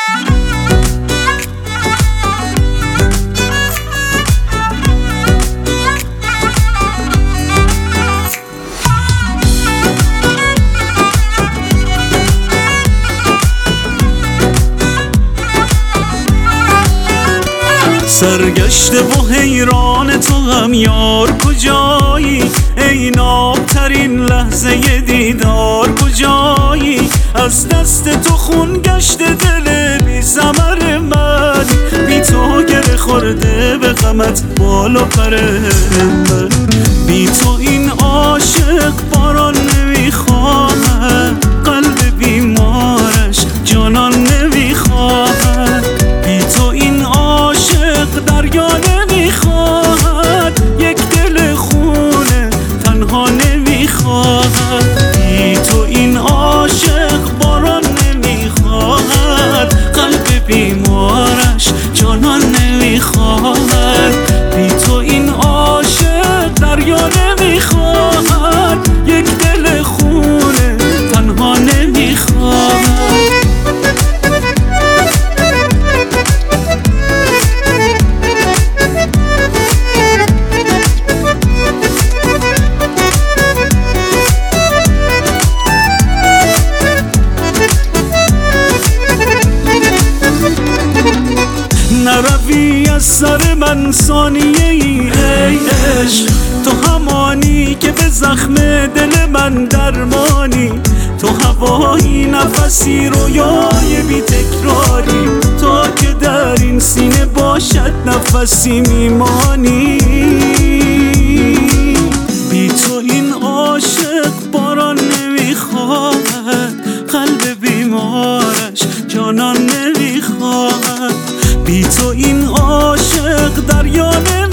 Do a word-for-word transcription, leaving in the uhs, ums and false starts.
سرگشته و حیران تو هم یار کجایی، ای نابترین لحظه دیدار کجایی؟ از دست تو خون گشته دل بی ثمر من، بی تو گره خورده به غمت بال و پر من. بی تو این عاشق باران نمیخواهد، قلب بیمارش جانان نمیخواهد. بی تو این عاشق دریا نمیخواهد، یک دل خونه تنها نمیخواهد. بی تو این عاشق باران نمیخواهد، قلب بیمارش جانان نمیخواهد. بی تو این عاشق دریا نمیخواهد، یک دل خونه تنها نمیخواهد. نروی از سر من ثانیه ای ای عشق، تو همانی که به زخم دل من درمانی. تو هوایی نفسی رویای بی تکراری، تا که در این سینه باشد نفسی میمانی. بی تو این عاشق باران نمیخواهد، قلب بیمارش جانان نمیخواهد. بی تو این عاشق دریا نمیخواهد،